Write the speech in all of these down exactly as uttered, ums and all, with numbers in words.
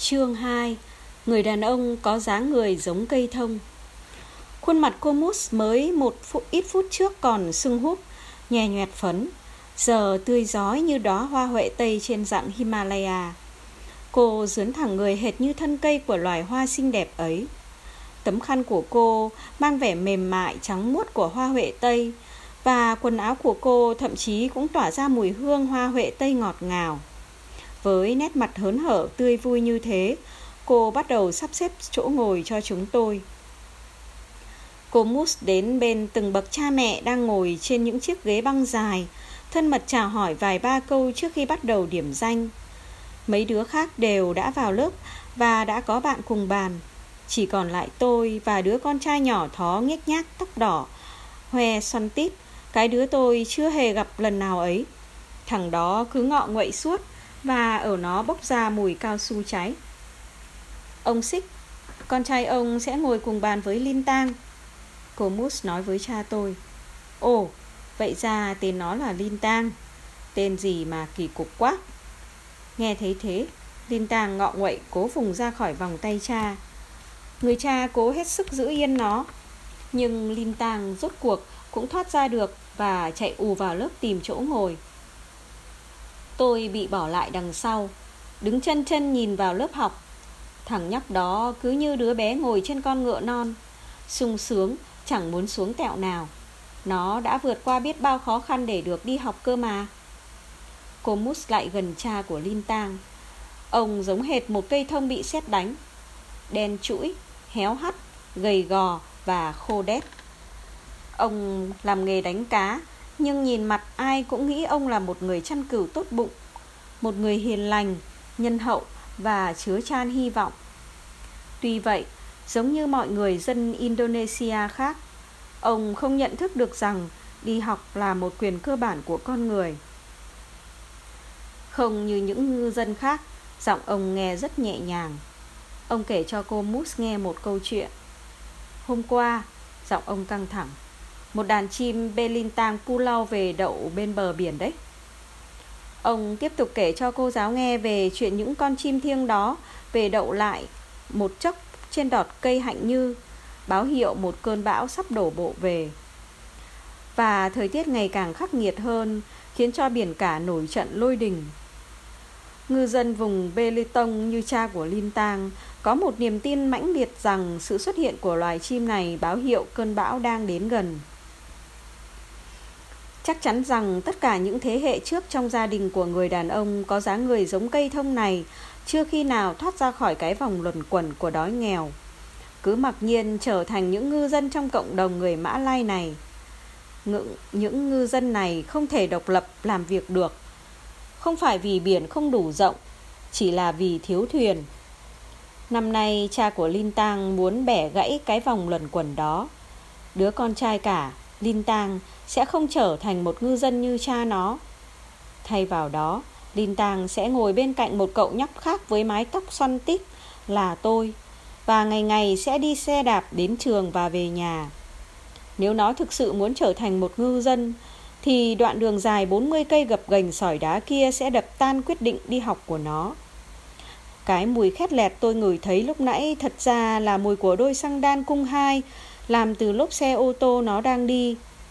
Chương hai. Người đàn ông có dáng người giống cây thông. Khuôn mặt cô Mousse mới một phút, ít phút trước còn sưng húp, nhè nhoẹt phấn, giờ tươi rói như đóa hoa huệ tây trên dặng Himalaya. Cô dướn thẳng người hệt như thân cây của loài hoa xinh đẹp ấy. Tấm khăn của cô mang vẻ mềm mại trắng muốt của hoa huệ tây, và quần áo của cô thậm chí cũng tỏa ra mùi hương hoa huệ tây ngọt ngào. Với nét mặt hớn hở tươi vui như thế, cô bắt đầu sắp xếp chỗ ngồi cho chúng tôi. Cô Mousse đến bên từng bậc cha mẹ đang ngồi trên những chiếc ghế băng dài, thân mật chào hỏi vài ba câu trước khi bắt đầu điểm danh. Mấy đứa khác đều đã vào lớp và đã có bạn cùng bàn. Chỉ còn lại tôi và đứa con trai nhỏ thó nhếch nhác tóc đỏ, hoe xoăn tít, cái đứa tôi chưa hề gặp lần nào ấy. Thằng đó cứ ngọ nguậy suốt, và ở nó bốc ra mùi cao su cháy. Ông Xích, con trai ông sẽ ngồi cùng bàn với Linh Tang, cô Mousse nói với cha tôi. Ồ, vậy ra tên nó là Linh Tang. Tên gì mà kỳ cục quá. Nghe thấy thế, Linh Tang ngọ nguậy cố vùng ra khỏi vòng tay cha. Người cha cố hết sức giữ yên nó, nhưng Linh Tang rốt cuộc cũng thoát ra được và chạy ù vào lớp tìm chỗ ngồi. Tôi bị bỏ lại đằng sau, đứng chân chân nhìn vào lớp học. Thằng nhóc đó cứ như đứa bé ngồi trên con ngựa non, sung sướng chẳng muốn xuống tẹo nào. Nó đã vượt qua biết bao khó khăn để được đi học cơ mà. Cô Mousse lại gần cha của Linh Tang. Ông giống hệt một cây thông bị sét đánh, đen trũi, héo hắt, gầy gò và khô đét. Ông làm nghề đánh cá, nhưng nhìn mặt ai cũng nghĩ ông là một người chăn cừu tốt bụng, một người hiền lành, nhân hậu và chứa chan hy vọng. Tuy vậy, giống như mọi người dân Indonesia khác, ông không nhận thức được rằng đi học là một quyền cơ bản của con người. Không như những ngư dân khác, giọng ông nghe rất nhẹ nhàng. Ông kể cho cô Mousse nghe một câu chuyện. Hôm qua, giọng ông căng thẳng, một đàn chim Belintang Pulau về đậu bên bờ biển đấy. Ông tiếp tục kể cho cô giáo nghe về chuyện những con chim thiêng đó về đậu lại một chốc trên đọt cây hạnh như, báo hiệu một cơn bão sắp đổ bộ về. Và thời tiết ngày càng khắc nghiệt hơn, khiến cho biển cả nổi trận lôi đình. Ngư dân vùng Belitung như cha của Linh Tang có một niềm tin mãnh liệt rằng sự xuất hiện của loài chim này báo hiệu cơn bão đang đến gần. Chắc chắn rằng tất cả những thế hệ trước trong gia đình của người đàn ông có dáng người giống cây thông này chưa khi nào thoát ra khỏi cái vòng luẩn quẩn của đói nghèo, cứ mặc nhiên trở thành những ngư dân trong cộng đồng người Mã Lai này. Những, những ngư dân này không thể độc lập làm việc được, không phải vì biển không đủ rộng, chỉ là vì thiếu thuyền. Năm nay cha của Linh Tang muốn bẻ gãy cái vòng luẩn quẩn đó. Đứa con trai cả, Linh Tang, sẽ không trở thành một ngư dân như cha nó. Thay vào đó, Linh Tang sẽ ngồi bên cạnh một cậu nhóc khác với mái tóc xoăn tít là tôi, và ngày ngày sẽ đi xe đạp đến trường và về nhà. Nếu nó thực sự muốn trở thành một ngư dân, thì đoạn đường dài bốn mươi cây gập ghềnh sỏi đá kia sẽ đập tan quyết định đi học của nó. Cái mùi khét lẹt tôi ngửi thấy lúc nãy thật ra là mùi của đôi xăng đan cung hai làm từ lốp xe ô tô nó đang đi.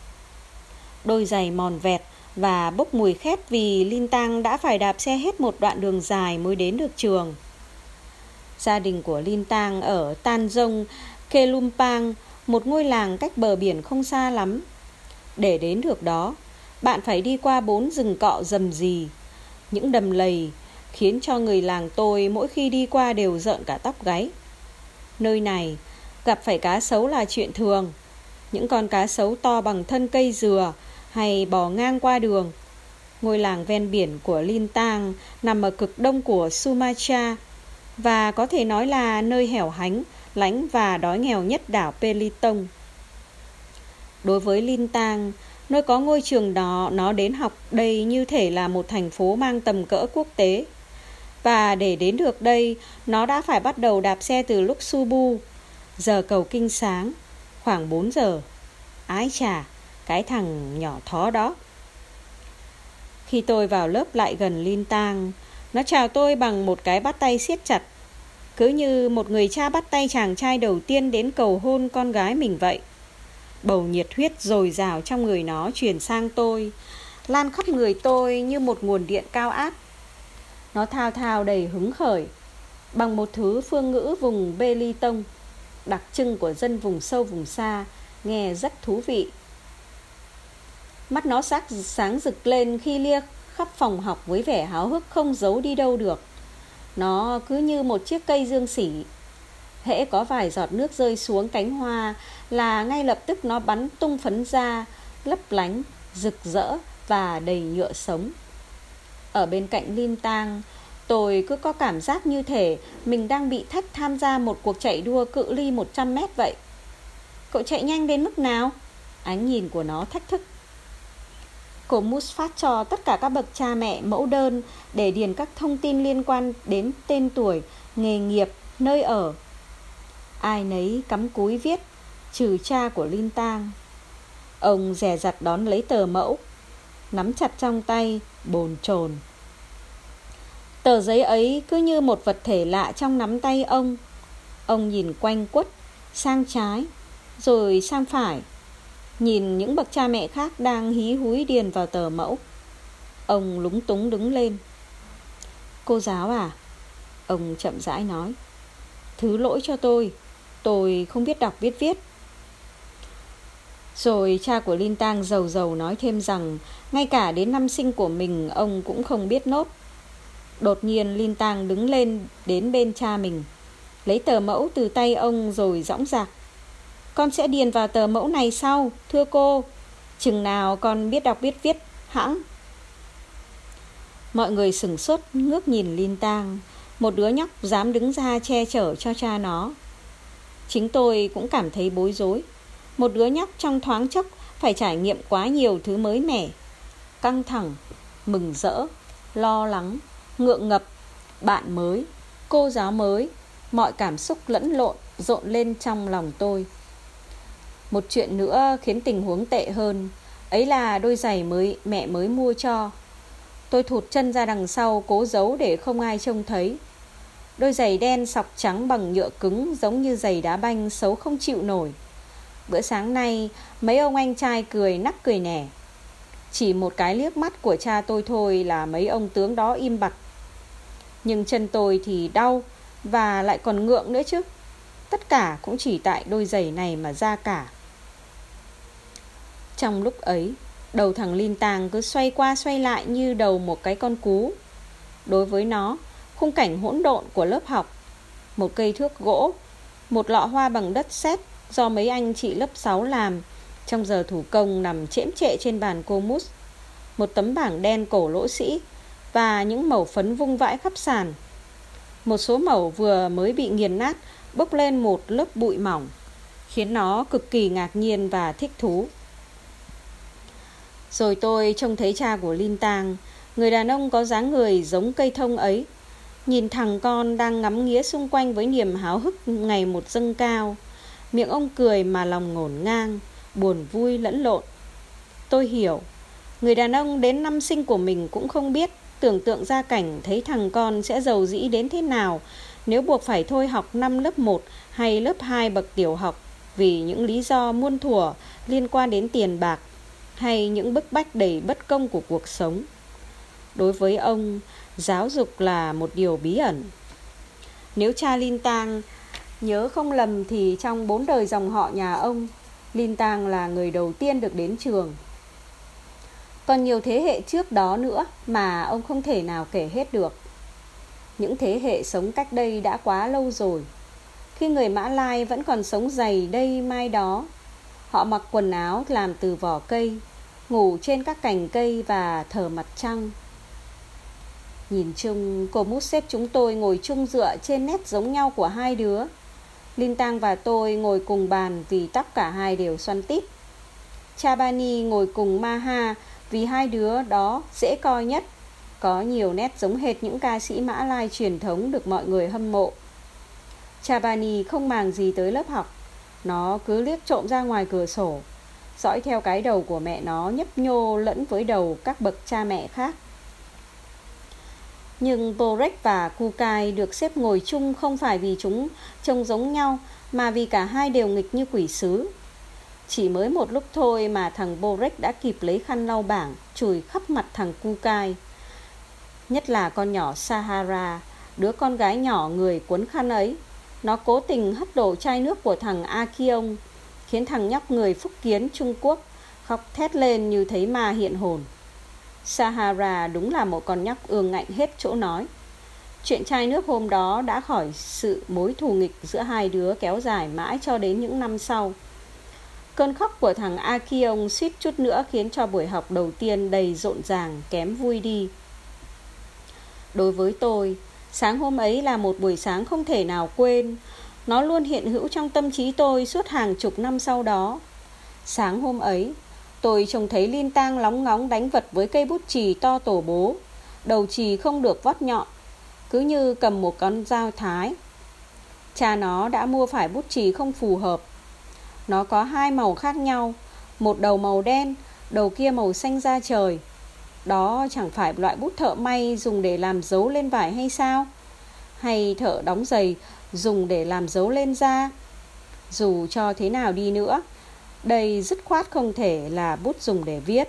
Đôi giày mòn vẹt và bốc mùi khét vì Linh Tang đã phải đạp xe hết một đoạn đường dài mới đến được trường. Gia đình của Linh Tang ở Tanjong Kelumpang, một ngôi làng cách bờ biển không xa lắm. Để đến được đó, bạn phải đi qua bốn rừng cọ rầm rì, những đầm lầy khiến cho người làng tôi mỗi khi đi qua đều rợn cả tóc gáy. Nơi này, gặp phải cá sấu là chuyện thường. Những con cá sấu to bằng thân cây dừa hay bò ngang qua đường. Ngôi làng ven biển của Linh Tang nằm ở cực đông của Sumatra và có thể nói là nơi hẻo hánh, lánh và đói nghèo nhất đảo Belitung. Đối với Linh Tang, nơi có ngôi trường đó, nó đến học đây như thể là một thành phố mang tầm cỡ quốc tế. Và để đến được đây, nó đã phải bắt đầu đạp xe từ lúc Subu, giờ cầu kinh sáng, khoảng bốn giờ. Ái chà, cái thằng nhỏ thó đó. Khi tôi vào lớp lại gần Linh Tang, nó chào tôi bằng một cái bắt tay siết chặt. cứ như một người cha bắt tay chàng trai đầu tiên đến cầu hôn con gái mình vậy. Bầu nhiệt huyết dồi dào trong người nó truyền sang tôi, lan khắp người tôi như một nguồn điện cao áp. Nó thao thao đầy hứng khởi, bằng một thứ phương ngữ vùng Bê Tông, đặc trưng của dân vùng sâu vùng xa, nghe rất thú vị. Mắt nó sắc sáng rực lên khi lia khắp phòng học với vẻ háo hức không giấu đi đâu được. Nó cứ như một chiếc cây dương xỉ. Hễ có vài giọt nước rơi xuống cánh hoa là ngay lập tức nó bắn tung phấn ra, lấp lánh, rực rỡ và đầy nhựa sống. Ở bên cạnh Linh Tang, tôi cứ có cảm giác như thể mình đang bị thách tham gia một cuộc chạy đua cự ly một trăm mét vậy. Cậu chạy nhanh đến mức nào? Ánh nhìn của nó thách thức. Cô Mus phát cho tất cả các bậc cha mẹ mẫu đơn để điền các thông tin liên quan đến tên tuổi, nghề nghiệp, nơi ở. Ai nấy cắm cúi viết, trừ cha của Linh Tang. Ông dè dặt đón lấy tờ mẫu, nắm chặt trong tay, bồn chồn. Tờ giấy ấy cứ như một vật thể lạ trong nắm tay ông. Ông nhìn quanh quất, sang trái, rồi sang phải, nhìn những bậc cha mẹ khác đang hí húi điền vào tờ mẫu. Ông lúng túng đứng lên. Cô giáo à? Ông chậm rãi nói. Thứ lỗi cho tôi, tôi không biết đọc biết viết. Rồi cha của Linh Tang rầu rầu nói thêm rằng ngay cả đến năm sinh của mình ông cũng không biết nốt. Đột nhiên Linh Tang đứng lên đến bên cha mình, lấy tờ mẫu từ tay ông rồi dõng dạc. Con sẽ điền vào tờ mẫu này sau, thưa cô. Chừng nào con biết đọc biết viết hẵng. Mọi người sửng sốt ngước nhìn Linh Tang, một đứa nhóc dám đứng ra che chở cho cha nó. Chính tôi cũng cảm thấy bối rối. Một đứa nhóc trong thoáng chốc phải trải nghiệm quá nhiều thứ mới mẻ. Căng thẳng, mừng rỡ, lo lắng, ngượng ngập, bạn mới, cô giáo mới. Mọi cảm xúc lẫn lộn rộn lên trong lòng tôi. Một chuyện nữa khiến tình huống tệ hơn, ấy là đôi giày mới mẹ mới mua cho. Tôi thụt chân ra đằng sau cố giấu để không ai trông thấy. Đôi giày đen sọc trắng bằng nhựa cứng giống như giày đá banh, xấu không chịu nổi. Bữa sáng nay mấy ông anh trai cười nắc cười nẻ. Chỉ một cái liếc mắt của cha tôi thôi là mấy ông tướng đó im bặt. Nhưng chân tôi thì đau và lại còn ngượng nữa chứ. Tất cả cũng chỉ tại đôi giày này mà ra cả. Trong lúc ấy, đầu thằng Linh Tang cứ xoay qua xoay lại như đầu một cái con cú. Đối với nó, khung cảnh hỗn độn của lớp học, một cây thước gỗ, một lọ hoa bằng đất sét do mấy anh chị lớp sáu làm trong giờ thủ công nằm chễm chệ trên bàn cô Mus, một tấm bảng đen cổ lỗ sĩ và những mẩu phấn vung vãi khắp sàn. Một số mẩu vừa mới bị nghiền nát bốc lên một lớp bụi mỏng, khiến nó cực kỳ ngạc nhiên và thích thú. Rồi tôi trông thấy cha của Linh Tang, người đàn ông có dáng người giống cây thông ấy, nhìn thằng con đang ngắm nghía xung quanh với niềm háo hức ngày một dâng cao. Miệng ông cười mà lòng ngổn ngang, buồn vui lẫn lộn. Tôi hiểu, người đàn ông đến năm sinh của mình cũng không biết tưởng tượng ra cảnh thấy thằng con sẽ giàu dĩ đến thế nào nếu buộc phải thôi học năm lớp một hay lớp hai bậc tiểu học vì những lý do muôn thuở liên quan đến tiền bạc hay những bức bách đầy bất công của cuộc sống. Đối với ông, giáo dục là một điều bí ẩn. Nếu cha Linh Tang nhớ không lầm thì trong bốn đời dòng họ nhà ông, Linh Tang là người đầu tiên được đến trường. Còn nhiều thế hệ trước đó nữa mà ông không thể nào kể hết được. Những thế hệ sống cách đây đã quá lâu rồi. Khi người Mã Lai vẫn còn sống dày đây mai đó, họ mặc quần áo làm từ vỏ cây, ngủ trên các cành cây và thờ mặt trăng. Nhìn chung, cô Mút xếp chúng tôi ngồi chung dựa trên nét giống nhau của hai đứa. Linh Tang và tôi ngồi cùng bàn vì tóc cả hai đều xoăn tít. Chabani ngồi cùng Maha vì hai đứa đó dễ coi nhất, có nhiều nét giống hệt những ca sĩ Mã Lai truyền thống được mọi người hâm mộ. Chabani không màng gì tới lớp học, nó cứ liếc trộm ra ngoài cửa sổ, dõi theo cái đầu của mẹ nó nhấp nhô lẫn với đầu các bậc cha mẹ khác. Nhưng Borek và Kukai được xếp ngồi chung không phải vì chúng trông giống nhau, mà vì cả hai đều nghịch như quỷ sứ. Chỉ mới một lúc thôi mà thằng Borek đã kịp lấy khăn lau bảng, chùi khắp mặt thằng Kukai. Nhất là con nhỏ Sahara, đứa con gái nhỏ người quấn khăn ấy. Nó cố tình hất đổ chai nước của thằng Akiong, khiến thằng nhóc người Phúc Kiến Trung Quốc khóc thét lên như thấy ma hiện hồn. Sahara đúng là một con nhóc ương ngạnh hết chỗ nói. Chuyện chai nước hôm đó đã khỏi sự mối thù nghịch giữa hai đứa kéo dài mãi cho đến những năm sau. Cơn khóc của thằng Akiong suýt chút nữa khiến cho buổi học đầu tiên đầy rộn ràng kém vui đi. Đối với tôi, sáng hôm ấy là một buổi sáng không thể nào quên. Nó luôn hiện hữu trong tâm trí tôi suốt hàng chục năm sau đó. Sáng hôm ấy, tôi trông thấy Linh Tang lóng ngóng đánh vật với cây bút chì to tổ bố. Đầu chì không được vót nhọn, cứ như cầm một con dao thái. Cha nó đã mua phải bút chì không phù hợp. Nó có hai màu khác nhau, một đầu màu đen, đầu kia màu xanh da trời. Đó chẳng phải loại bút thợ may dùng để làm dấu lên vải hay sao? Hay thợ đóng giày dùng để làm dấu lên da? Dù cho thế nào đi nữa, đây dứt khoát không thể là bút dùng để viết.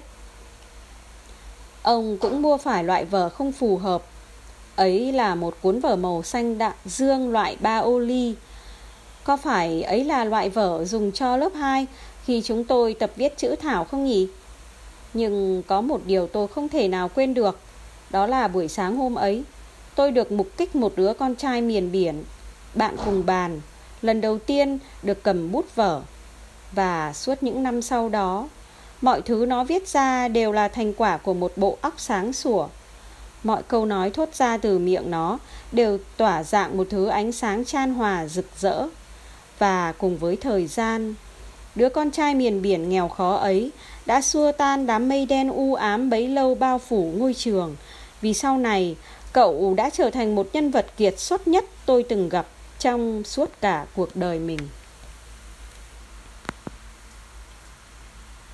Ông cũng mua phải loại vở không phù hợp. Ấy là một cuốn vở màu xanh đạ dương loại ba ô ly. Có phải ấy là loại vở dùng cho lớp hai khi chúng tôi tập viết chữ thảo không nhỉ? Nhưng có một điều tôi không thể nào quên được. Đó là buổi sáng hôm ấy, tôi được mục kích một đứa con trai miền biển, bạn cùng bàn, lần đầu tiên được cầm bút vở. Và suốt những năm sau đó, mọi thứ nó viết ra đều là thành quả của một bộ óc sáng sủa. Mọi câu nói thốt ra từ miệng nó đều tỏa dạng một thứ ánh sáng chan hòa rực rỡ. Và cùng với thời gian, đứa con trai miền biển nghèo khó ấy đã xua tan đám mây đen u ám bấy lâu bao phủ ngôi trường. Vì sau này, cậu đã trở thành một nhân vật kiệt xuất nhất tôi từng gặp trong suốt cả cuộc đời mình.